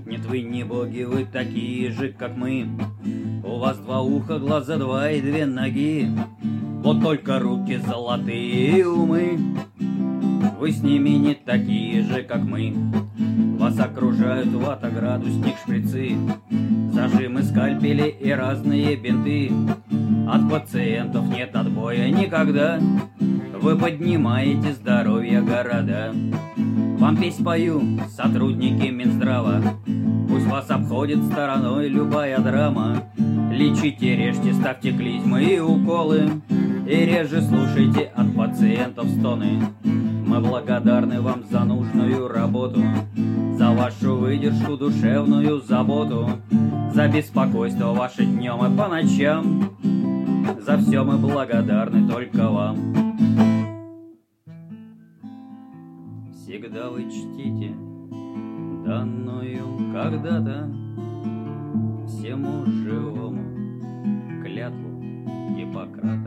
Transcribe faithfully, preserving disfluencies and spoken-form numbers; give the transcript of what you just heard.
Нет, вы не боги, вы такие же, как мы. У вас два уха, глаза два и две ноги. Вот только руки золотые и умы. Вы с ними не такие же, как мы. Вас окружают вата, градусник, шприцы, зажимы, скальпели и разные бинты. От пациентов нет отбоя никогда. Вы поднимаете здоровье города. Вам песнь пою, сотрудники Минздрава. Пусть вас обходит стороной любая драма. Лечите, режьте, ставьте клизмы и уколы. И реже слушайте от пациентов стоны. Мы благодарны вам за нужную работу, за вашу выдержку, душевную заботу, за беспокойство ваше днем и по ночам. За все мы благодарны только вам. Всегда вы чтите данную когда-то всему живому клятву Гиппократа.